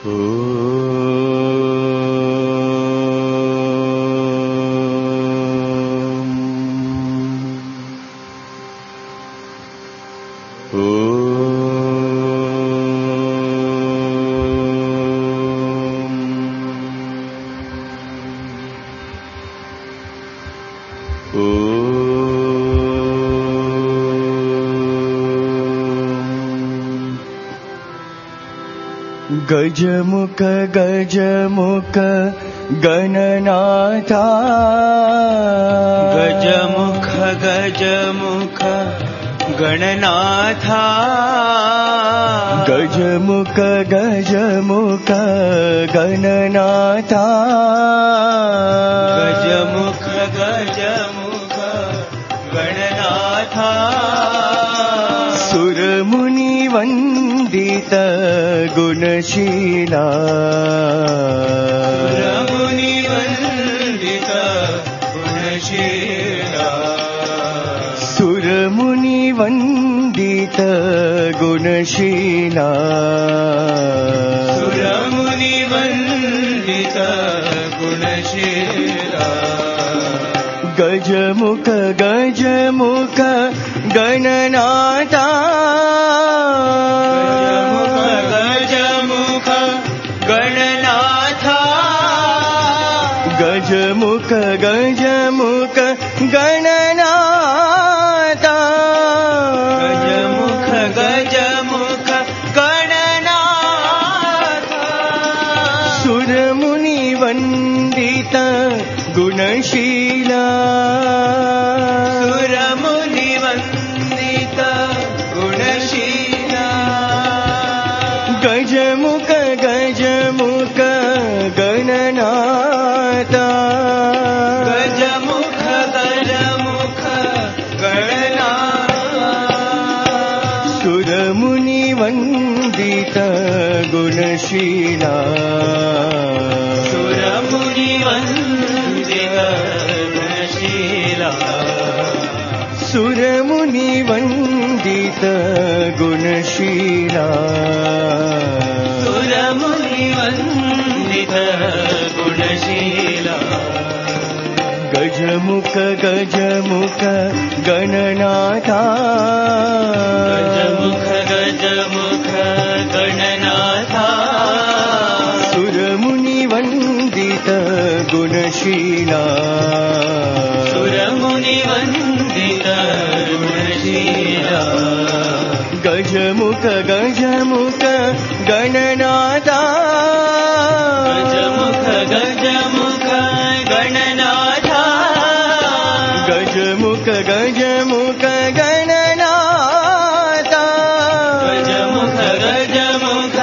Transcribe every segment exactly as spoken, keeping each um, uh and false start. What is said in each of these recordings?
गजमुख गजमुख गणनाथा गजमुख गजमुख गणनाथा गजमुख गजमुख गणनाथा गजमुख गजमुख गणनाथा सुरमुनि वंदित गुणशीला सुरमुनि वंदित गुणशीला सुरमुनि वंदित गुणशीला सुरमुनि वंदित गुणशीला गजमुख गजमुख गणनाथा गजमुख गणनाथा गजमुख गजमुख गणनाथा गजमुख गजमुख गणनाथा सुरमुनि वंदित गुणशीला सुरमुनि वंदित गुणशीला गजमुख गजमुख गणनाथा गजमुख गजमुख गणनाथा सुरमुनि वंदित गुणशीला सुरमुनि वंदित गुणशीला सुरमुनि वंदित गुणशीला सुरमुनि वंदित गुणशीला गजमुख गजमुख गणनाथा गजमुख गजमुख गणनाथा सुरमुनि वंदित गुणशीला सुरमुनि वंदित गुणशीला गजमुख गजमुख गणनाथा गजमुख गजमुख गणनाथा गजमुख गजमुख गणनाथा गजमुख गजमुख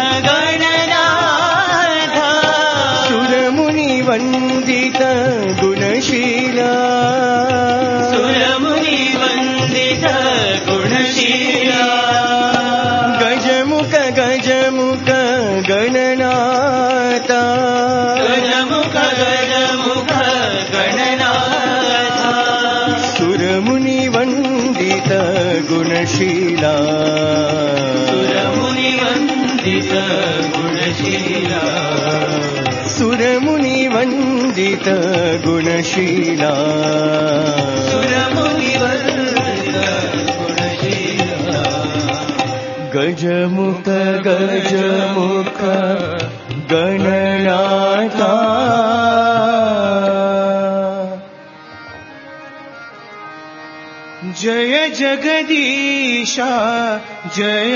गणनाथा सुरमुनि वंदित गुणशीला सुरमुनि वंदित गुणशीला गजमुख गजमुख गणनाथा गजमुख गजमुख गणनाथा सुरमुनि वंदित गुणशीला सुरमुनि वंदित गुणशीला सुरमुनि वंदित गुणशीला सुरमुनि वंदित गुणशीला गजमुख गजमुख गणनाथा जय जगदीशा जय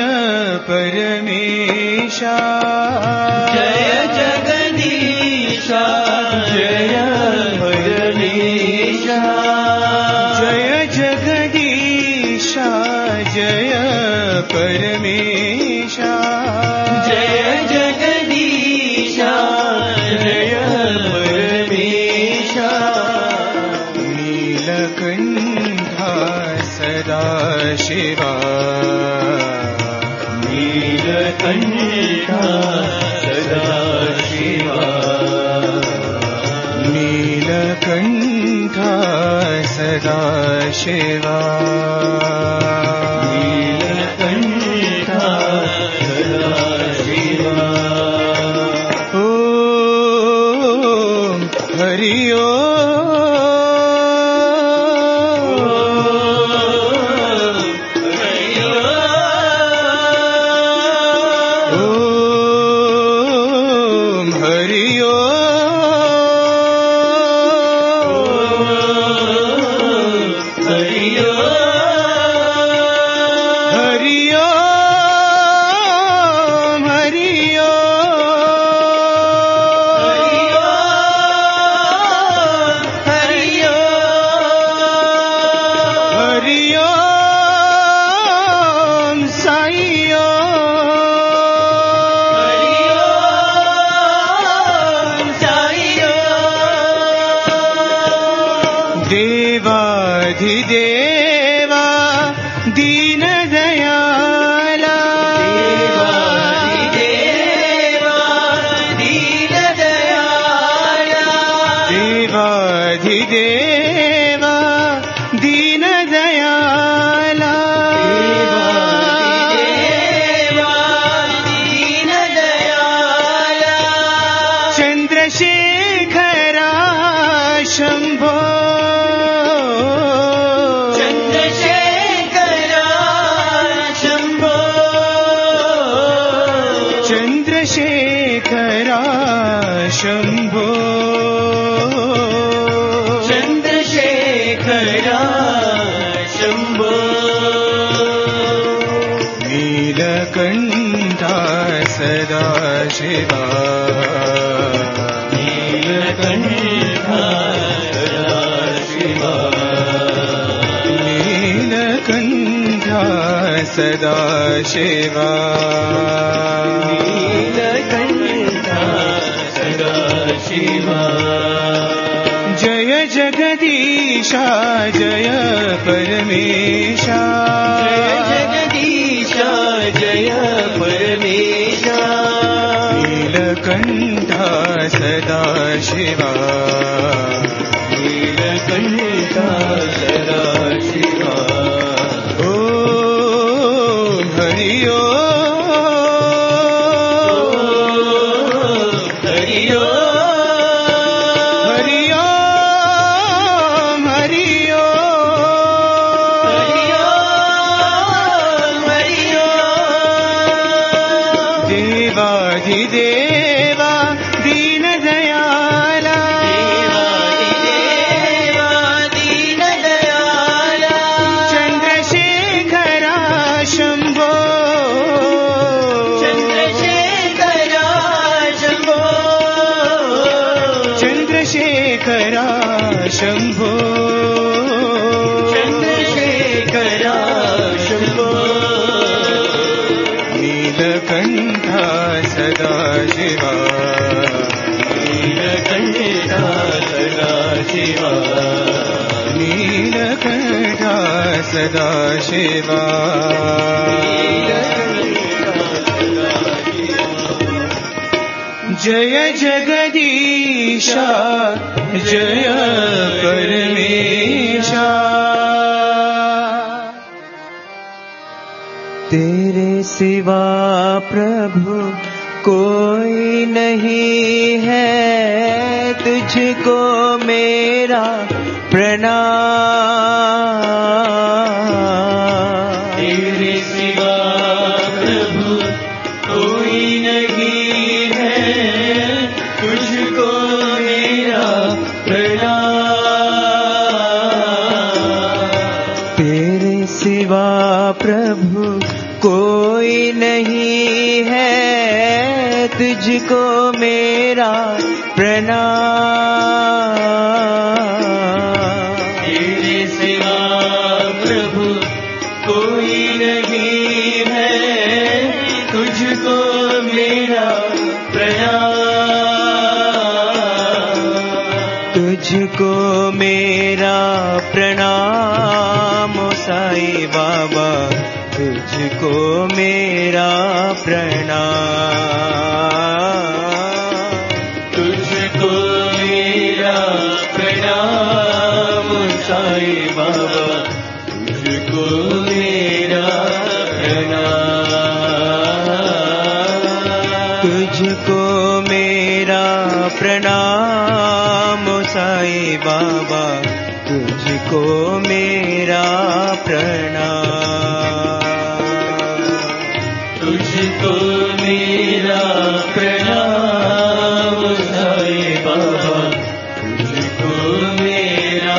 परमेशा जय जगदीशा जय परमेशा जय जगदीशा जय परमेशा जय जगदीशा जय परमेशा नीलकण्ठा सदा शिवा नीलकण्ठा सदा शिवा नीलकण्ठा सदा शिवा नीलकण्ठा सदा शिवा देवाधिदेवा दीन दयाला देवाधिदेवा दीन दयाला देवाधिदेवा दीन दयाला देवाधिदेवा दीन दयाला चंद्रशेखरा शंभो चंद्रशेखरा शंभो चंद्रशेखरा शंभो चंद्रशेखरा शंभो नीलकंठा सदा शिवा नीलकंठा सदाशिवा नीलकंठा सदा शिवा नीलकंठा सदाशिवा जय जगदीशा जय परमेशा जय जगदीशा जय परमेशा नीलकंठा सदा शिवा नीलकंठा सदाशिवा ॐ हरि ओम हरि ओम हरि ओम हरि ओम हरि ओम देवाधिदेवा दीन दयाला देवाधिदेवा दीन दयाला चंद्रशेखरा शंभो चंद्रशेखरा शंभो चंद्रशेखरा शंभो चंद्रशेखरा शंभो नीलकंठा सदा शिवा नीलकंठा सदाशिवा नीलकंठा सदा शिवा जय जगदीशा जय परमेशा तेरे सिवा प्रभु कोई नहीं है, तुझको मेरा प्रणाम। तेरे सिवा प्रभु कोई नहीं है, तुझको मेरा प्रणाम। तेरे सिवा प्रभु कोई नहीं है, तुझको मेरा प्रणाम। तेरे सिवा प्रभु कोई नहीं है, तुझको मेरा प्रणाम। तुझको मेरा प्रणाम साई बाबा, तुझको मेरा प्रणाम। तुझको मेरा प्रणाम साई बाबा, तुझको मेरा प्रणाम। तुझको मेरा प्रणाम साई बाबा, तुझको मेरा प्रणाम। तुझको मेरा प्रणाम साई बाबा, तुझको मेरा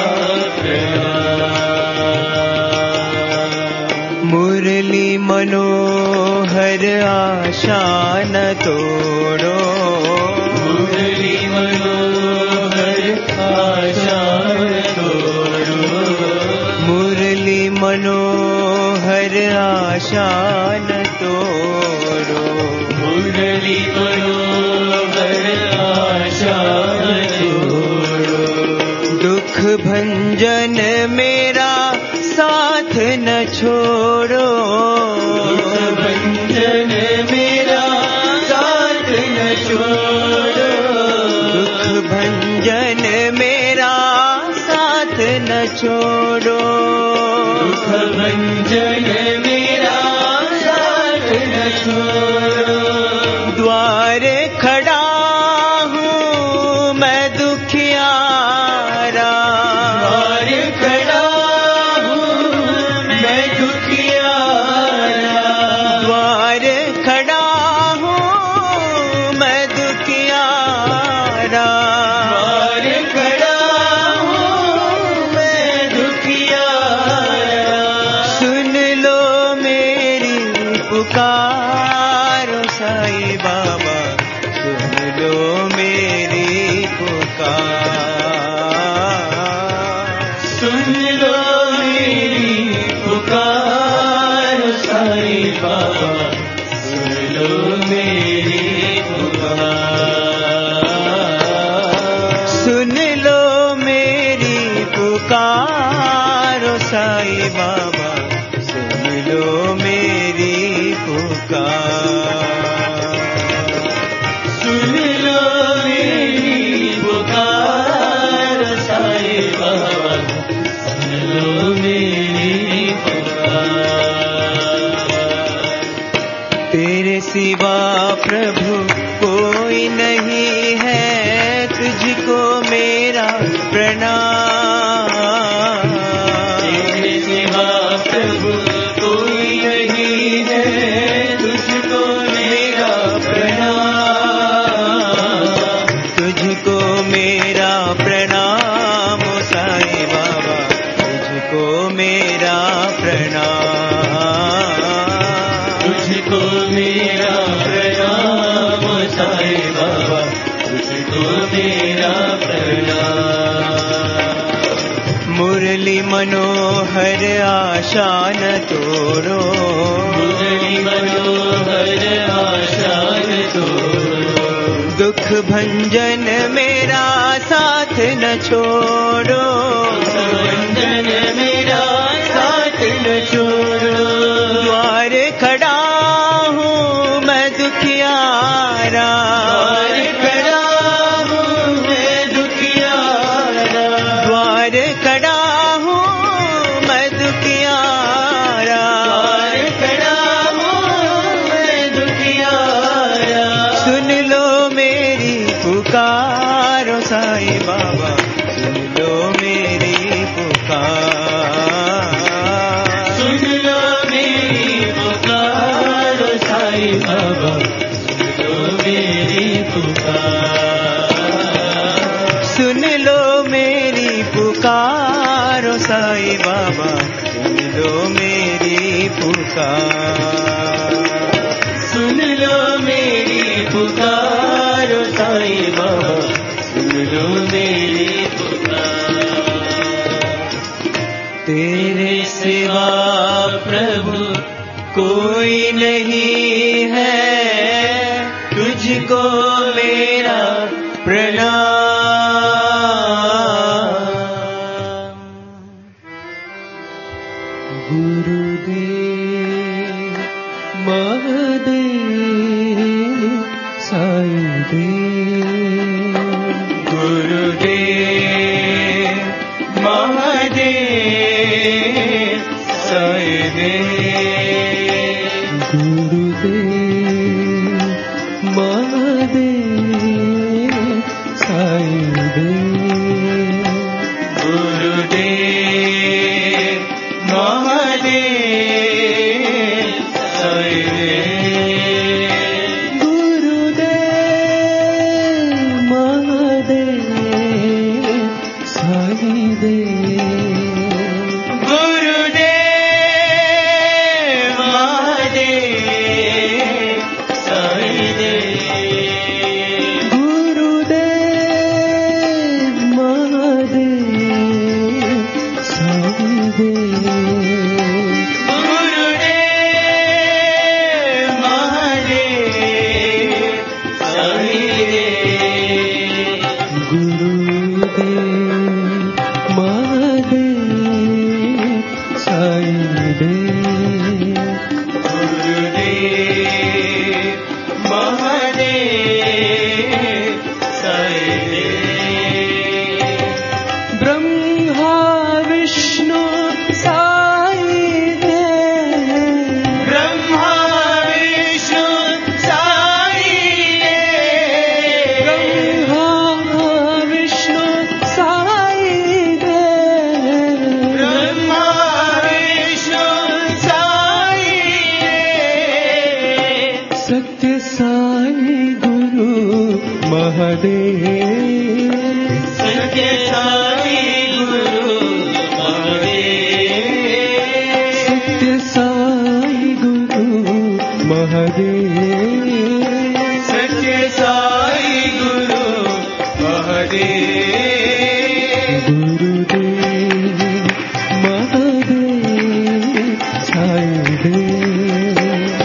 प्रणाम। मुरली मनोहर आशा न तोड़ो, मुरली मनोहर आशा न तोड़ो। मुरली मनोहर आशा न तोड़ो, मुरली मनोहर आशा न तोड़ो। दुख भंजन मेरा छोड़ो, दुख भंजन मेरा साथ न छोड़ो। द्वार खड़ा हूँ मैं दुखियारा, द्वार खड़ा हूँ मैं दुखियारा, द्वार खड़ा हूँ मैं दुखियारा, द्वार खड़ा हूँ मैं दुखियारा। सुन लो मेरी पुकार साईं बाबा, सुन लो मेरी पुकार, सुन लो मेरी पुकार साईं बाबा, सुन लो मेरी पुकार, सुन लो मेरी पुकार साईं बाबा, सुन लो मेरी पुकार, सुन लो मेरी पुकार साईं बाबा, सुन लो मेरी पुकार। तेरे सिवा प्रभु कोई नहीं है, तुझको मेरा प्रणाम, तेरे सिवा प्रभु कोई नहीं है, तुझको मेरा प्रणाम, तुझको मेरा प्रणाम साईं बाबा, तुझको मेरा प्रणाम, तुझको मेरा प्रणाम साईं बाबा, तुझको मेरा प्रणाम। मुरली मनोहर आशा न तोड़ो, मुरली मनोहर आशा न तोड़ो, दुख भंजन मेरा साथ न छोड़ो, भंजन मेरा साथ न छोड़ो। द्वार खड़ा हूँ मैं दुखियारा, द्वार खड़ा हूँ मैं दुखियारा, द्वार खड़ा हूँ मैं दुखियारा, द्वार खड़ा हूँ मैं दुखियारा। सुन लो मेरी पुकार साईं बाबा, सुन लो मेरी पुकार, सुन लो मेरी पुकार साईं बाबा, सुन लो मेरी पुकार, सुन लो मेरी पुकार साईं बाबा, सुन लो मेरी पुकार, सुन लो मेरी पुकार साईं बाबा, सुन लो मेरी पुकार। तेरे सिवा प्रभु कोई नहीं है, तुझको मेरा प्रणाम। गुरुदेव महादेव साईं देव, गुरुदेव महादेव साईं देव, गुरुदेव महादेव सत्य साई गुरु महादेव, सत्य साई गुरु महादेव, सत्य साई गुरु महादेव, सत्य साई गुरु महादेव, गुरुदेव महादेव साई देव,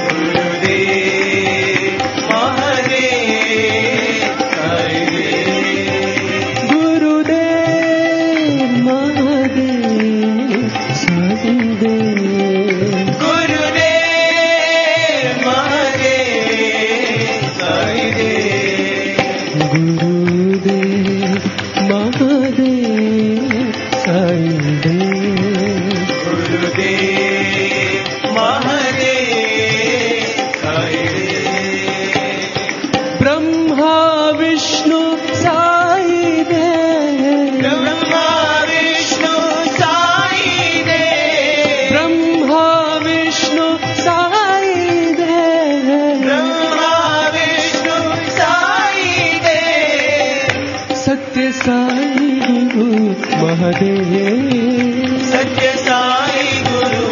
गुरुदेव महादेव साई देव, गुरुदेव महादेव साई देव, गुरुदेव महादेव साई देव, गुरुदेव महादेव साई देव, ब्रह्मा विष्णु साई देव, ब्रह्मा विष्णु साई देव, ब्रह्मा विष्णु साई देव, ब्रह्मा विष्णु साई देव, सत्य साई गुरु महादेव, सत्य साई गुरु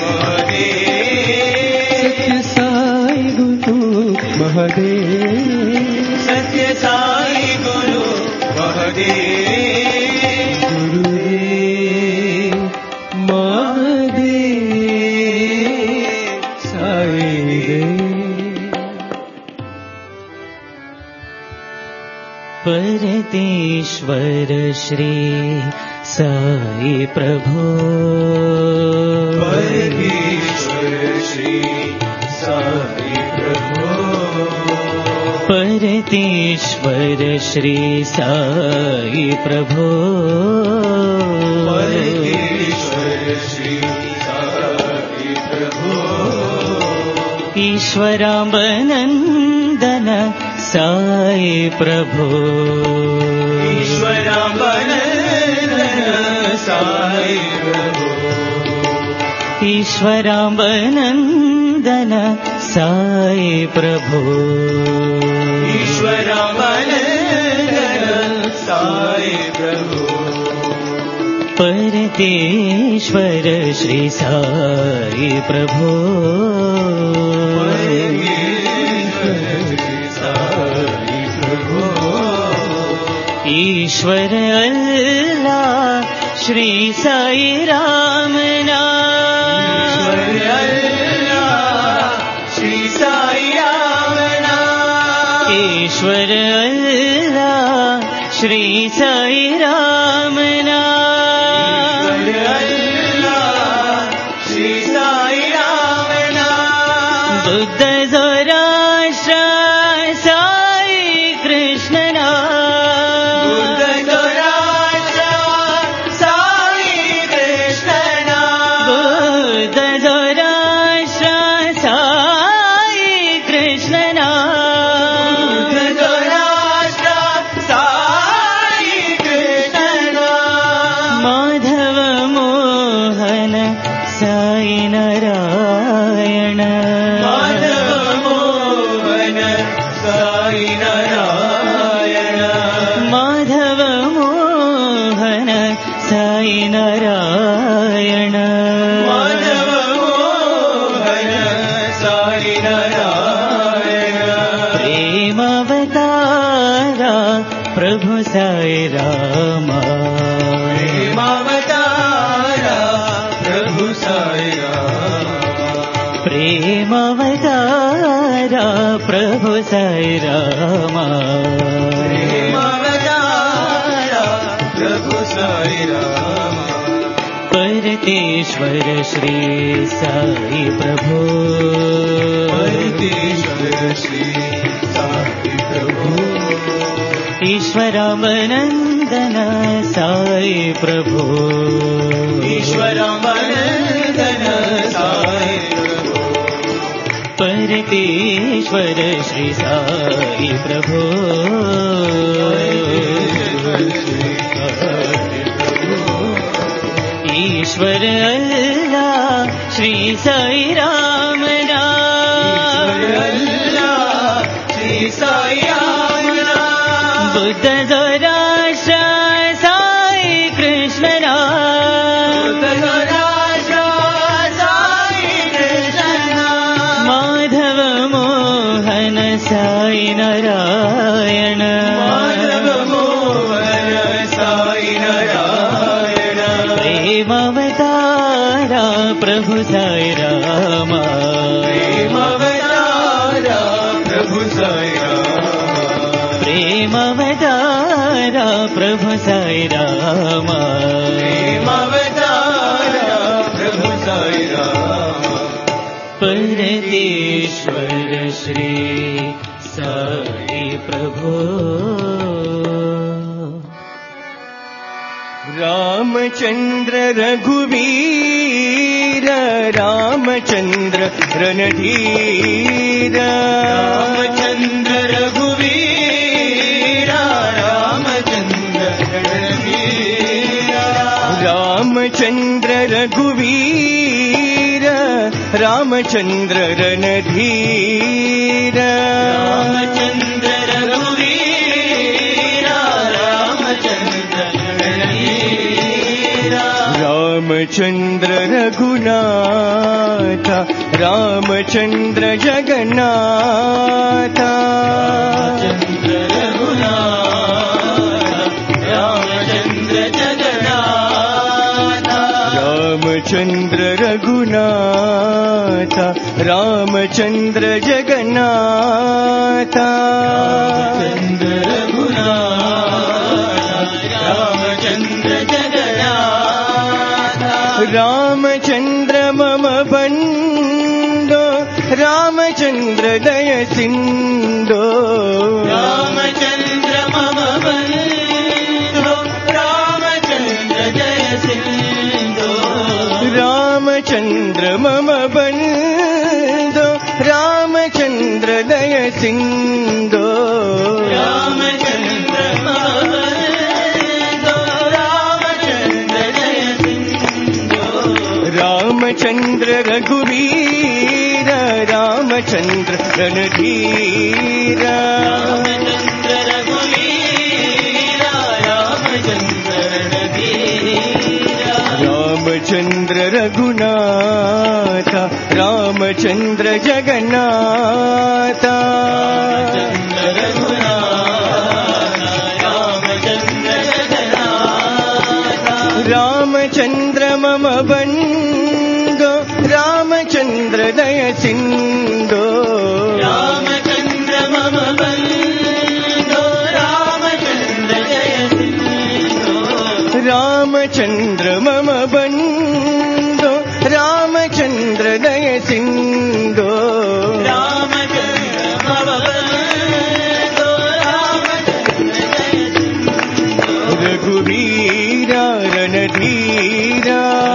महादेव, सत्य साई गुरु महादेव, सत्य साई गुरु महादेव, गुरुदेव महादेव साई देव। परतेश्वर श्री साई प्रभो, परमेश्वर श्री साई प्रभो, परतेश्वर श्री साई प्रभो, परमेश्वर श्री साई प्रभो, ईश्वराम्बनन्दन साई प्रभो, ईश्वराम्बनन्दन साई प्रभो, ईश्वराम्बनन्दन साई प्रभो, ईश्वराम्बनन्दन साई प्रभो, परतेश्वर श्री साई प्रभो, परमेश्वर श्री साई प्रभो, ईश्वर अल्लाह श्री साई राम नाम, अल्लाह श्री साई राम नाम, ईश्वर अल्लाह श्री साई राम नाम, अल्लाह श्री साई राम नाम, बुद्ध ज़ोराष्ट्र साई कृष्ण नाम, बुद्ध ज़ोराष्ट्र साई कृष्ण नाम, बुद्ध ज़ोराष्ट्र साई कृष्ण नाम, बुद्ध ज़ोराष्ट्र साई कृष्ण नाम, माधव मोहन साई नारायण, माधव मोहन साई नारायण, माधव मोहन साई नारायण, माधव मोहन साई नारायण, प्रेमावतारा प्रभु साई रामा, प्रेमावतारा प्रभु साई राम, प्रेमावतारा प्रभु साई रामा, प्रेमावतारा प्रभु साई राम, परतेश्वर श्री साई प्रभो, परमेश्वर श्री साई प्रभु, ईश्वराम्बनन्दन साई प्रभो, ईश्वराम्बनन्दन साई प्रभु, परतेश्वर श्री साई प्रभो, ईश्वर अल्लाह श्री साई राम नाम, अल्लाह साई नारायण माधव मोहन साई नारायण प्रेमावतारा प्रभु साई रामा प्रेमावतारा प्रभु साई रामा प्रेमावतारा प्रभु साई रामा प्रेमावतारा प्रभु साई रामा परमेश्वर श्री साई प्रभु रामचंद्र रघुवीर रामचंद्र रणधीर रामचंद्र रघुवीर रामचंद्र रणधीर रामचंद्र रघुवीर रामचंद्र रणधीर रामचंद्र रघुवीर रामचंद्र रामचंद्र रघुनाथ रामचंद्र जगन्नाथ रामचंद्र रघुनाथ रामचंद्र जगन्नाथ रामचंद्र रघुनाथ रामचंद्र जगन्नाथ रामचंद्र रघुनाथ रामचंद्र जगन्नाथ रामचंद्र मम बंधो रामचंद्र दय सिंधो रामचंद्र मम बंधो रामचंद्र दय सिंधो रामचंद्र मम बंधो रामचंद्र दय सिंधो रामचंद्र मम रामचंद्र रघुवीर रामचंद्र रणधीर रामचंद्र रघुवीर रामचंद्र रणधीर रामचंद्र रघुनाथ रामचंद्र जगन्नाथ रामचंद्र रघुनाथ रामचंद्र जगन्नाथ रामचंद्र मम बंधो रामचंद्र दय सिंधो रामचंद्र मम बंधो रामचंद्र दय सिंधो रामचंद्र मम बंधो रामचंद्र दय सिंधो रामचंद्र मम बंधो रामचंद्र दय सिंधो रघुवीर रणधीर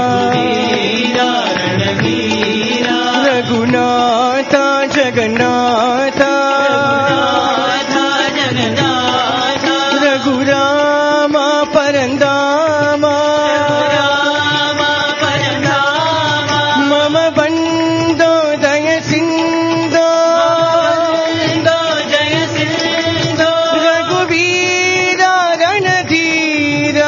रघुनाथ जगन्नाथ रघुराम परंदाम मम बंधो दय सिंधो रघुवीर रणधीर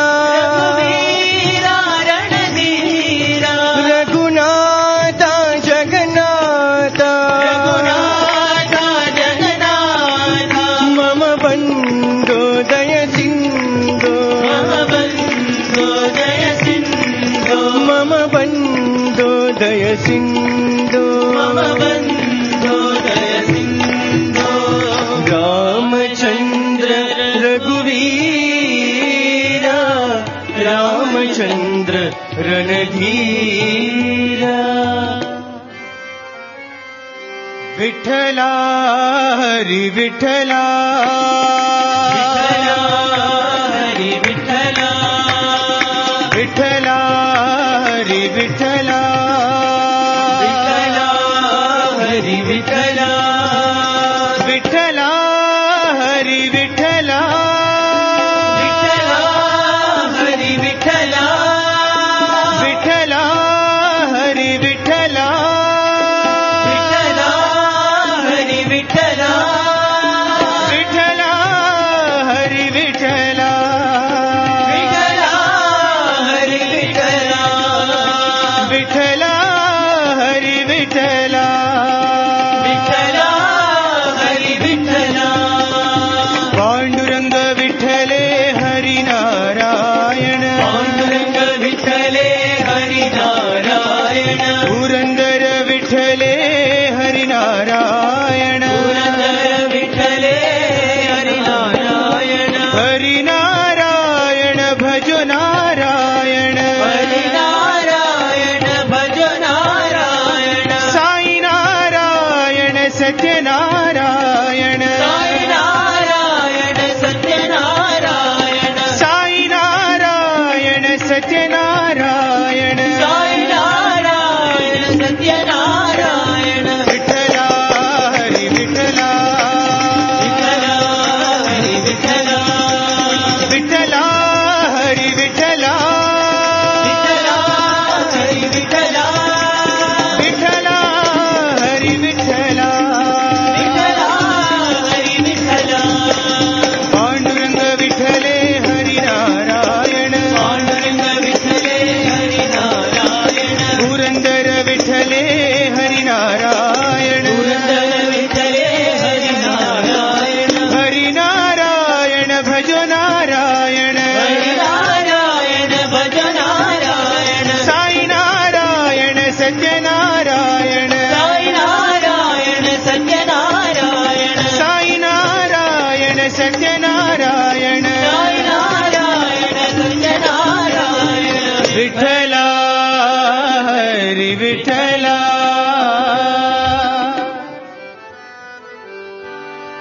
रघुनाथ जगन्नाथ मम बंधो दय सिंधो मम बंधो दय सिंधो रामचंद्र रघुवीर रामचंद्र रणधीर विठ्ठला हरि विठ्ठला हरि विठ्ठला विठ्ठला हरि विठ्ठला हरि विठ्ठला विठ्ठला हरि विठ्ठला हरि विठ्ठला विठ्ठला हरि विठ्ठला विठ्ठला हरि विठ्ठला विठ्ठला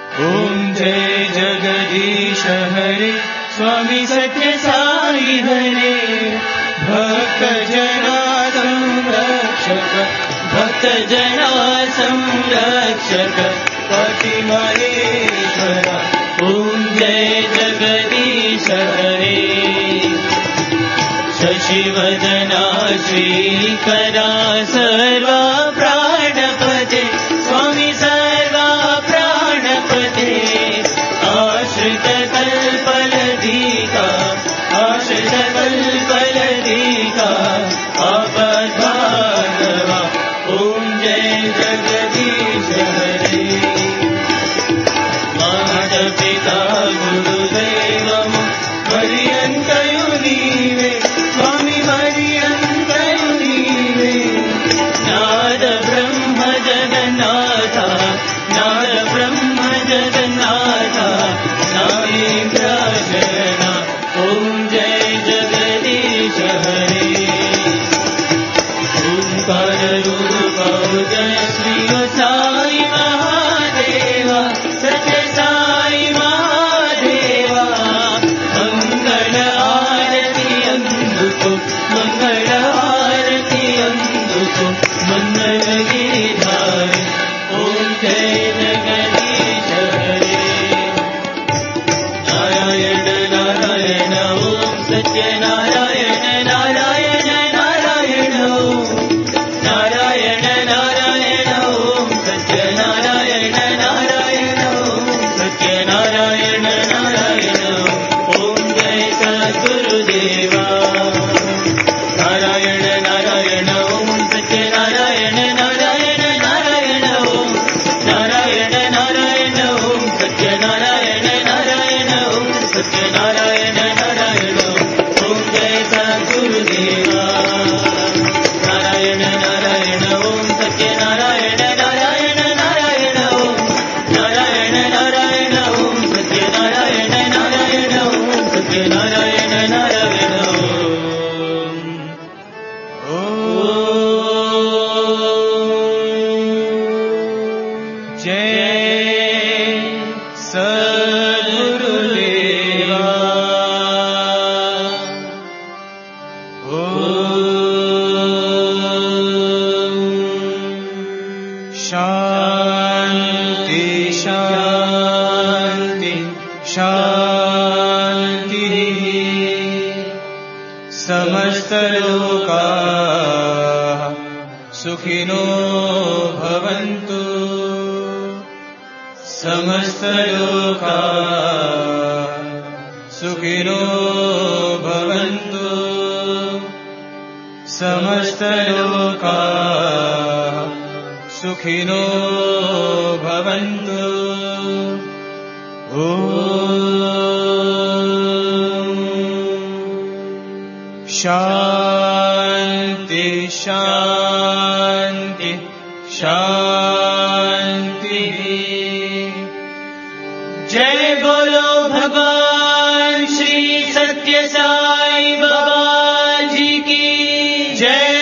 ओम जय जगदीश हरे स्वामी सत्य साई हरे भक्त जना संरक्षक भक्त जना संरक्षक पति महेश्वरा ओम जय जगदीश हरे शशिवदना श्रीकरा सर्वा प्राणपते स्वामी सर्वा प्राणपते आश्रित कल्पलधिका आश्रित कल्पलधिका आपद्बान्धवा ओम जय जगदीश हरे माता गुरुदैवम पर्यन्तयो नीवे स्वामी पर्यन्तयो नीवे नाद ब्रह्म जगन्नाथा नाद ब्रह्म जगन्नाथा नागेन्द्र शरणा ओम जय जगदीश हरे ओंकार रूप जय श्री साई महादेवा सत्य साई महादेवा मंगल आरती अंदुको मंगल आरती अंदुको मंगल गिरिधारी ओम जय जगदीश हरे नारायण नारायण ओम सत्य नारायण नारायण नारायण ओम नारायण नारायण ओम सत्य नारायण नारायण ओम सत्य नारायण नारायण ओम जय सद्गुरुदेवा नारायण नारायण ओम सत्य नारायण नारायण नारायण ओम नारायण नारायण ओम सत्य नारायण नारायण ओम सत्य नारायण नारायण ओम जय सद्गुरुदेवा नारायण नारायण ओम सत्य नारायण नारायण नारायण ओम नारायण नारायण ओम सत्य नारायण नारायण ओम सत्य नारायण नारायण ओम जय सद्गुरुदेवा शांति शांति शांति समस्त लोकाः सुखिनो भवन्तु समस्त लोकाः सुखिनो भवन्तु समस्त लोकाः सुखिनो भवन्तु ॐ शान्ति शान्ति शान्ति जय बोलो भगवान श्री सत्य साई बाबा जी की जय।